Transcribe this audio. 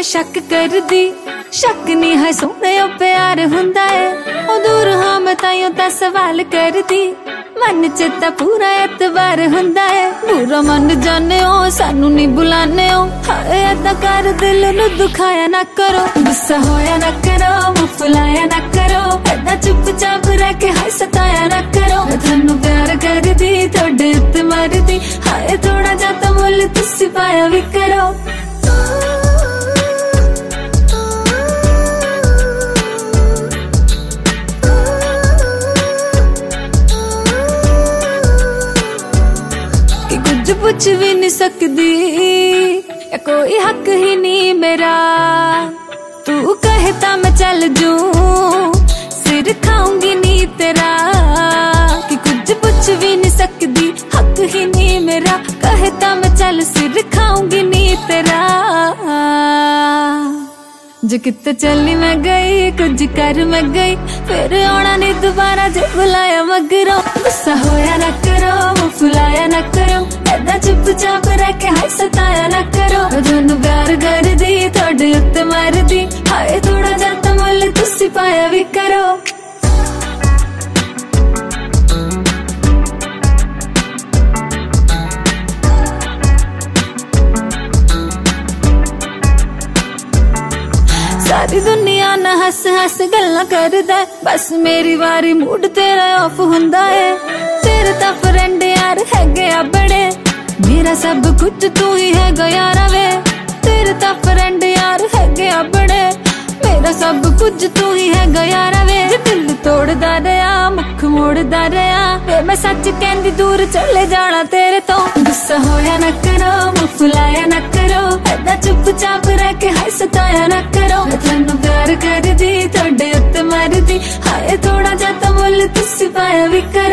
मैं शक कर दी, शक नहीं है सोने प्यार हुंदा है, ओ दूर हाँ मैं ताइयों ता सवाल कर दी, मन च तां पूरा एतबार हुंदा है, बुरा मन जाने हो सानू नहीं बुलाने हो, हाय ऐदा कर दिल नू दुखाया ना करो, गुस्सा होया ना करो, मुंह फुलाया ना करो, ऐदा चुपचाप रह के हाय सताया ना करो, मैं थानू प्यार कर दी थोड़े उत्ते मर दी, हाय थोड़ा जा तां मुल तुसी पाया भी करो। कुछ भी नहीं सकदी या कोई हक ही नहीं मेरा, तू कहता मैं चल जूं सिर खाऊंगी नहीं तेरा, कि कुछ भी नहीं सकदी हक ही नहीं मेरा, कहता मैं चल सिर खाऊंगी नहीं तेरा, जो किते चली मैं गई कुछ कर मैं गई, फिर आना नहीं दोबारा जो बुलाया मगरों, गुस्सा होया ना करो मुंह फुलाया ना करो, ऐदा चुपचाप रह के हाय सताया ना करो, थानू प्यार कर दी थोड़े उत्ते मर दी, हाय थोड़ा जा तां मुल तुसी पाया भी करो। सारी दुनिया ना हस हस गल्ला करदा, बस मेरी वारी मूड तेरा ऑफ हुंदा है, तेरे तां फ्रेंड यार हैगे आ बड़े, मेरा सब कुछ तू ही है यारा वे, तेरे तां फ्रेंड यार हैगे आ बड़े, मेरा सब कुछ तू ही है यारा वे, जे दिल तोड़दा रहा मुख मोड़दा रहा, वे मैं सच कहंदी दूर चले जाना तेरे तो, गुस्सा होया ना करो मुंह फुलाया ना करो, ऐदा चुपचाप रह के हाय सताया ना करो, मैं थानू प्यार कर दी थोड़े उत्ते मर दी, हाय थोड़ा जा तां मुल तुसी पाया भी करो।